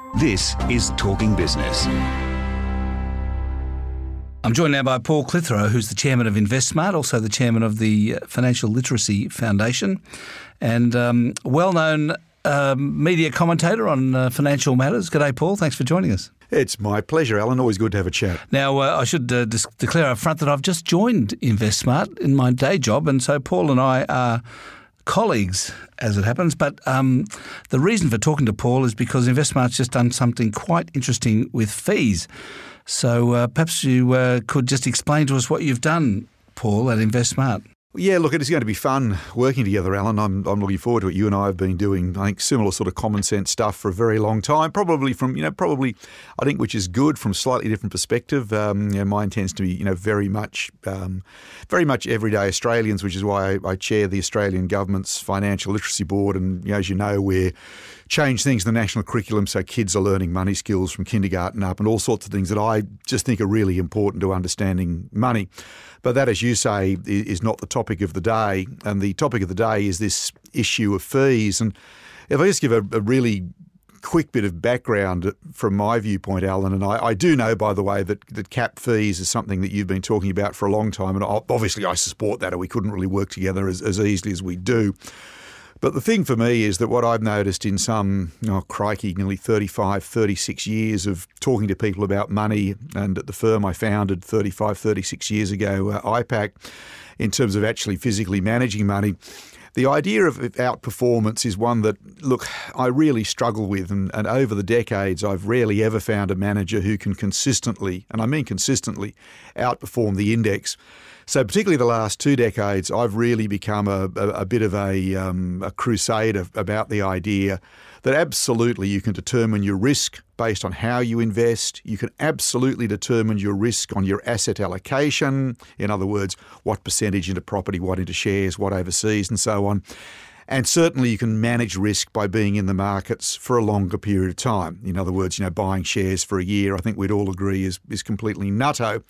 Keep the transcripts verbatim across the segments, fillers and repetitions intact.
This is Talking Business. I'm joined now by Paul Clitheroe, who's the chairman of InvestSmart, also the chairman of the Financial Literacy Foundation, and um, well-known um, media commentator on uh, financial matters. G'day, Paul. Thanks for joining us. It's my pleasure, Alan. Always good to have a chat. Now, uh, I should uh, dis- declare up front that I've just joined InvestSmart in my day job, and so Paul and I are colleagues, as it happens. But um, the reason for talking to Paul is because InvestSmart's just done something quite interesting with fees. So uh, perhaps you uh, could just explain to us what you've done, Paul, at InvestSmart. Yeah, look, it is going to be fun working together, Alan. I'm I'm looking forward to it. You and I have been doing, I think, similar sort of common sense stuff for a very long time. Probably from, you know, probably, I think, which is good from slightly different perspective. Um, you know, mine tends to be, you know, very much, um, very much everyday Australians, which is why I, I chair the Australian Government's Financial Literacy Board. And you know, as you know, we're change things in the national curriculum so kids are learning money skills from kindergarten up and all sorts of things that I just think are really important to understanding money. But that, as you say, is not the topic of the day. And the topic of the day is this issue of fees. And if I just give a, a really quick bit of background from my viewpoint, Alan, and I, I do know, by the way, that, that cap fees is something that you've been talking about for a long time. And obviously I support that, or we couldn't really work together as, as easily as we do. But the thing for me is that what I've noticed in some, oh crikey, nearly thirty-five, thirty-six years of talking to people about money, and at the firm I founded thirty-five, thirty-six years ago, uh, I PAC, in terms of actually physically managing money, the idea of outperformance is one that, look, I really struggle with. And, and over the decades, I've rarely ever found a manager who can consistently, and I mean consistently, outperform the index. So particularly the last two decades, I've really become a, a, a bit of a, um, a crusader about the idea that absolutely you can determine your risk based on how you invest. You can absolutely determine your risk on your asset allocation. In other words, what percentage into property, what into shares, what overseas, and so on. And certainly you can manage risk by being in the markets for a longer period of time. In other words, you know, buying shares for a year, I think we'd all agree is, is completely nutto.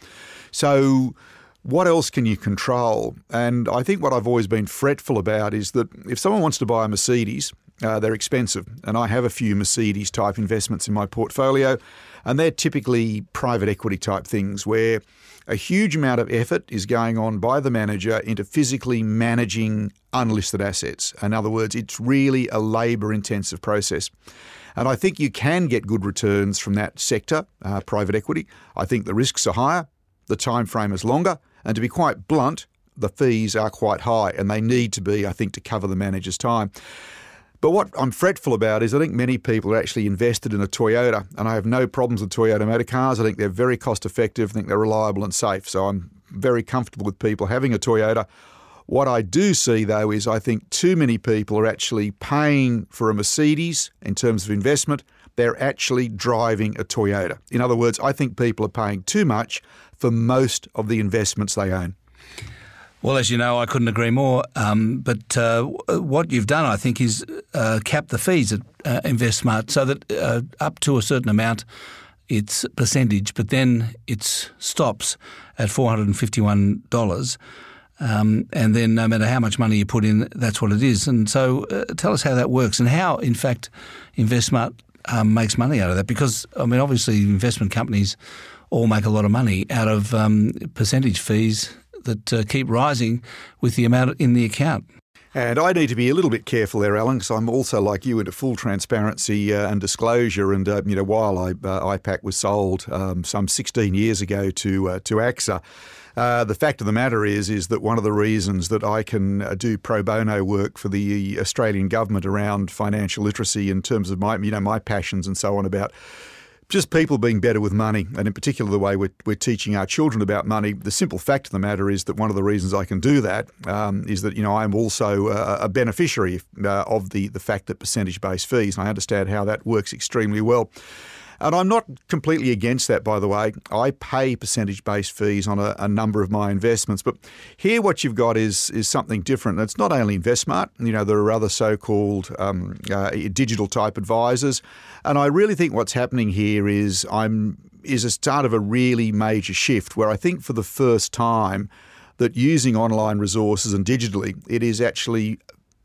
So what else can you control? And I think what I've always been fretful about is that if someone wants to buy a Mercedes, uh, they're expensive. And I have a few Mercedes type investments in my portfolio, and they're typically private equity type things where a huge amount of effort is going on by the manager into physically managing unlisted assets. In other words, it's really a labour intensive process. And I think you can get good returns from that sector, uh, private equity. I think the risks are higher, the time frame is longer, and to be quite blunt, the fees are quite high, and they need to be, I think, to cover the manager's time. But what I'm fretful about is I think many people are actually invested in a Toyota, and I have no problems with Toyota motor cars. I think they're very cost effective. I think they're reliable and safe. So I'm very comfortable with people having a Toyota. What I do see, though, is I think too many people are actually paying for a Mercedes in terms of investment. They're actually driving a Toyota. In other words, I think people are paying too much for most of the investments they own. Well, as you know, I couldn't agree more. Um, but uh, what you've done, I think, is uh, cap the fees at uh, InvestSmart so that uh, up to a certain amount, it's percentage, but then it stops at four hundred fifty-one dollars. Um, and then no matter how much money you put in, that's what it is. And so uh, tell us how that works and how, in fact, InvestSmart um, makes money out of that. Because, I mean, obviously investment companies all make a lot of money out of um, percentage fees that uh, keep rising with the amount in the account. And I need to be a little bit careful there, Alan, because I'm also, like you, into full transparency uh, and disclosure. And, uh, you know, while I, uh, I PAC was sold um, some sixteen years ago to uh, to AXA, uh, the fact of the matter is, is that one of the reasons that I can uh, do pro bono work for the Australian government around financial literacy in terms of my, you know, my passions and so on about just people being better with money, and in particular the way we're, we're teaching our children about money. The simple fact of the matter is that one of the reasons I can do that um, is that, you know, I'm also a, a beneficiary uh, of the, the fact that percentage-based fees, and I understand how that works extremely well. And I'm not completely against that, by the way. I pay percentage-based fees on a, a number of my investments. But here what you've got is is something different. It's not only InvestSmart. You know, there are other so-called um, uh, digital-type advisors. And I really think what's happening here is I'm is a start of a really major shift where I think for the first time that using online resources and digitally, it is actually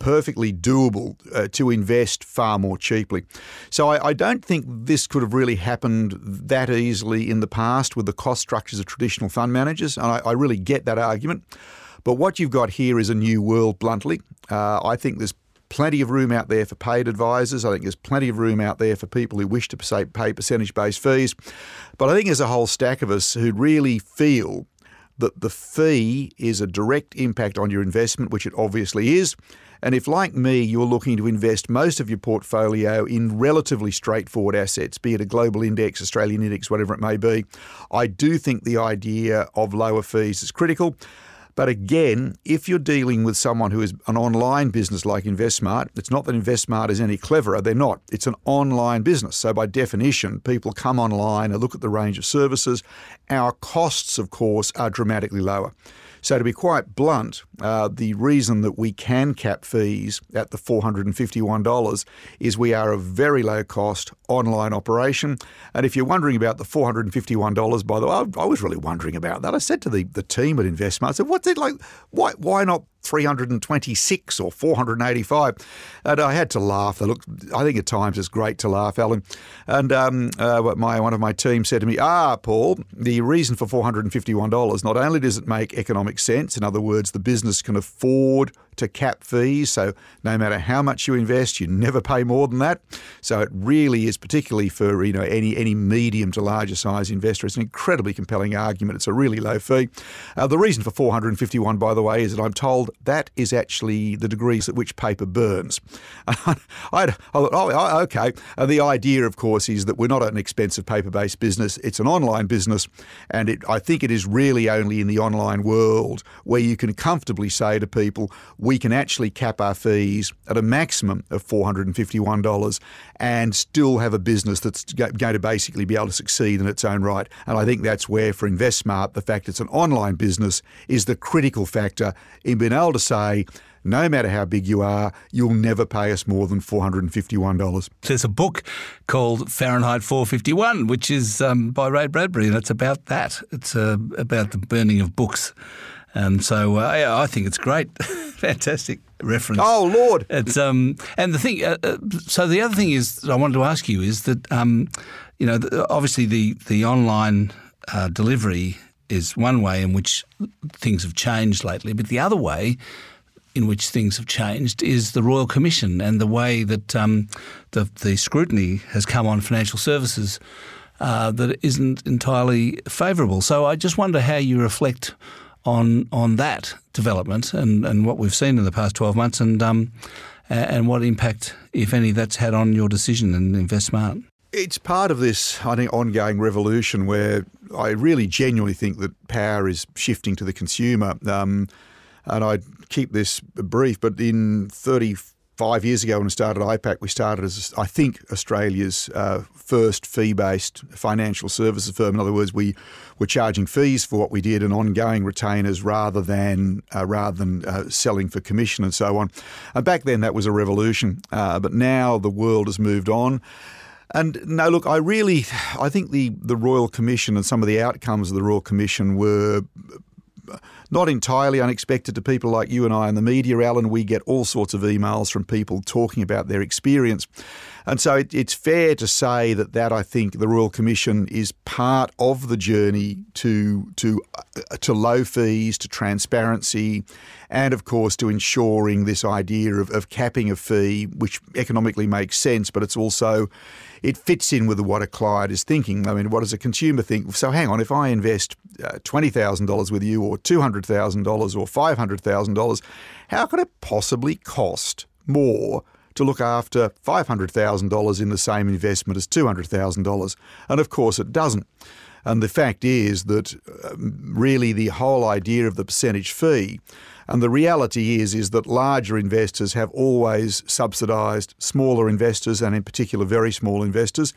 perfectly doable uh, to invest far more cheaply. So I, I don't think this could have really happened that easily in the past with the cost structures of traditional fund managers, and I, I really get that argument. But what you've got here is a new world, bluntly. Uh, I think there's plenty of room out there for paid advisors. I think there's plenty of room out there for people who wish to pay percentage-based fees. But I think there's a whole stack of us who really feel that the fee is a direct impact on your investment, which it obviously is. And if, like me, you're looking to invest most of your portfolio in relatively straightforward assets, be it a global index, Australian index, whatever it may be, I do think the idea of lower fees is critical. But again, if you're dealing with someone who is an online business like InvestSmart, it's not that InvestSmart is any cleverer. They're not. It's an online business. So by definition, people come online and look at the range of services. Our costs, of course, are dramatically lower. So to be quite blunt, uh, the reason that we can cap fees at the four hundred fifty-one dollars is we are a very low-cost online operation. And if you're wondering about the four hundred fifty-one dollars, by the way, I, I was really wondering about that. I said to the, the team at InvestSmart, I said, what's it like? Why, why not three hundred twenty-six or four hundred eighty-five? And I had to laugh. Look, I think at times it's great to laugh, Alan. And um, uh, my one of my team said to me, ah, Paul, the reason for four hundred fifty-one dollars, not only does it make economic sense, in other words, the business can afford to cap fees, so no matter how much you invest, you never pay more than that. So it really is, particularly for you know any any medium to larger size investor, it's an incredibly compelling argument. It's a really low fee. Uh, the reason for four hundred fifty-one, by the way, is that I'm told that is actually the degrees at which paper burns. I, I thought, oh, okay. Uh, the idea, of course, is that we're not an expensive paper-based business. It's an online business, and it, I think it is really only in the online world where you can comfortably say to people, we can actually cap our fees at a maximum of four hundred fifty-one dollars and still have a business that's going to basically be able to succeed in its own right. And I think that's where, for InvestSmart, the fact it's an online business is the critical factor in being able to say, no matter how big you are, you'll never pay us more than four hundred fifty-one dollars. There's a book called Fahrenheit four fifty-one, which is um, by Ray Bradbury, and it's about that. It's uh, about the burning of books. And so uh, yeah, I think it's great. Fantastic reference. Oh, Lord. It's um, and the thing, uh, uh, so the other thing is that I wanted to ask you is that, um, you know, the, obviously the, the online uh, delivery is one way in which things have changed lately, but the other way in which things have changed is the Royal Commission and the way that um, the, the scrutiny has come on financial services uh, that isn't entirely favourable. So I just wonder how you reflect on on that development and, and what we've seen in the past twelve months and um, and what impact, if any, that's had on your decision in InvestSmart. It's part of this, I think, ongoing revolution where I really genuinely think that power is shifting to the consumer. Um, and I keep this brief, but in thirty-five years ago when we started I PAC, we started as, I think, Australia's uh, first fee-based financial services firm. In other words, we were charging fees for what we did and ongoing retainers rather than uh, rather than uh, selling for commission and so on. And back then that was a revolution, uh, but now the world has moved on. And no, look, I really, I think the, the Royal Commission and some of the outcomes of the Royal Commission were not entirely unexpected to people like you and I in the media, Alan. We get all sorts of emails from people talking about their experience. And so it, it's fair to say that that I think the Royal Commission is part of the journey to to uh, to low fees, to transparency, and of course to ensuring this idea of, of capping a fee, which economically makes sense, but it's also it fits in with what a client is thinking. I mean, what does a consumer think? So hang on, if I invest uh, twenty thousand dollars with you or two hundred thousand dollars or five hundred thousand dollars, how could it possibly cost more to look after five hundred thousand dollars in the same investment as two hundred thousand dollars? And of course it doesn't. And the fact is that um, really the whole idea of the percentage fee, and the reality is, is that larger investors have always subsidised smaller investors, and in particular very small investors,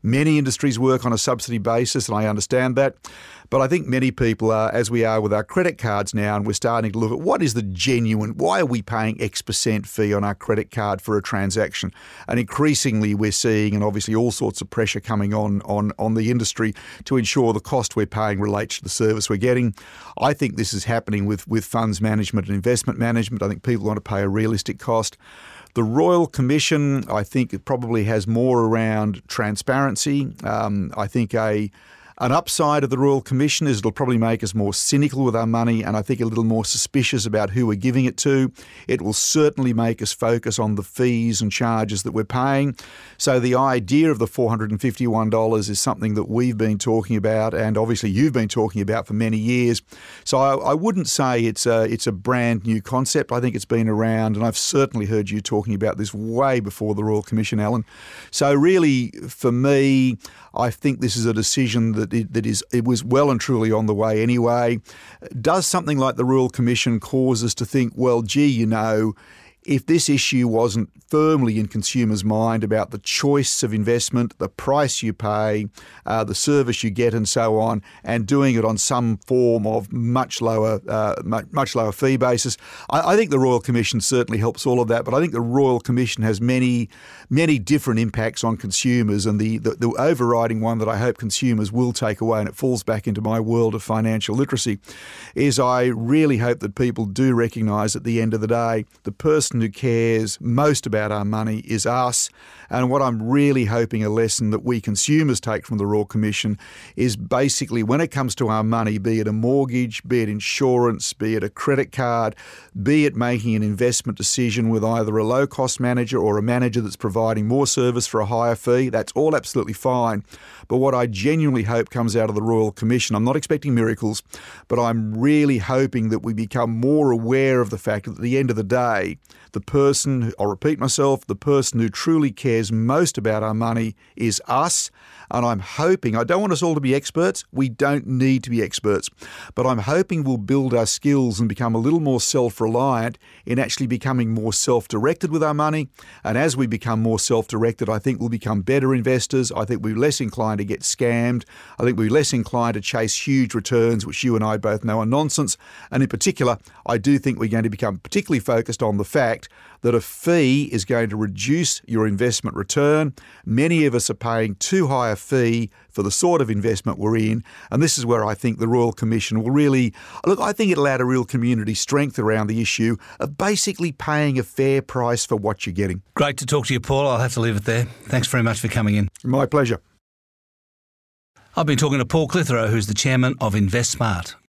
Many industries work on a subsidy basis, and I understand that. But I think many people are, as we are with our credit cards now, and we're starting to look at what is the genuine, why are we paying X percent fee on our credit card for a transaction? And increasingly we're seeing, and obviously all sorts of pressure coming on, on, on the industry to ensure the cost we're paying relates to the service we're getting. I think this is happening with, with funds management and investment management. I think people want to pay a realistic cost. The Royal Commission, I think, it probably has more around transparency. Um, I think a An upside of the Royal Commission is it'll probably make us more cynical with our money, and I think a little more suspicious about who we're giving it to. It will certainly make us focus on the fees and charges that we're paying. So the idea of the four hundred fifty-one dollars is something that we've been talking about, and obviously you've been talking about for many years. So I, I wouldn't say it's a, it's a brand new concept. I think it's been around, and I've certainly heard you talking about this way before the Royal Commission, Alan. So really, for me, I think this is a decision that it, that is it was well and truly on the way anyway. Does something like the Royal Commission cause us to think, well, gee, you know, if this issue wasn't firmly in consumers' mind about the choice of investment, the price you pay, uh, the service you get and so on, and doing it on some form of much lower uh, much, much lower fee basis, I, I think the Royal Commission certainly helps all of that. But I think the Royal Commission has many, many different impacts on consumers, and the, the, the overriding one that I hope consumers will take away, and it falls back into my world of financial literacy, is I really hope that people do recognise at the end of the day the person who cares most about our money is us. And what I'm really hoping a lesson that we consumers take from the Royal Commission is basically when it comes to our money, be it a mortgage, be it insurance, be it a credit card, be it making an investment decision with either a low-cost manager or a manager that's providing more service for a higher fee, that's all absolutely fine. But what I genuinely hope comes out of the Royal Commission, I'm not expecting miracles, but I'm really hoping that we become more aware of the fact that at the end of the day, the person, I'll repeat myself, the person who truly cares most about our money is us. And I'm hoping, I don't want us all to be experts. We don't need to be experts. But I'm hoping we'll build our skills and become a little more self-reliant in actually becoming more self-directed with our money. And as we become more self-directed, I think we'll become better investors. I think we'll be less inclined to get scammed. I think we'll be less inclined to chase huge returns, which you and I both know are nonsense. And in particular, I do think we're going to become particularly focused on the fact that a fee is going to reduce your investment return. Many of us are paying too high a fee for the sort of investment we're in, and this is where I think the Royal Commission will really, look, I think it'll add a real community strength around the issue of basically paying a fair price for what you're getting. Great to talk to you, Paul. I'll have to leave it there. Thanks very much for coming in. My pleasure. I've been talking to Paul Clitheroe, who's the chairman of InvestSmart.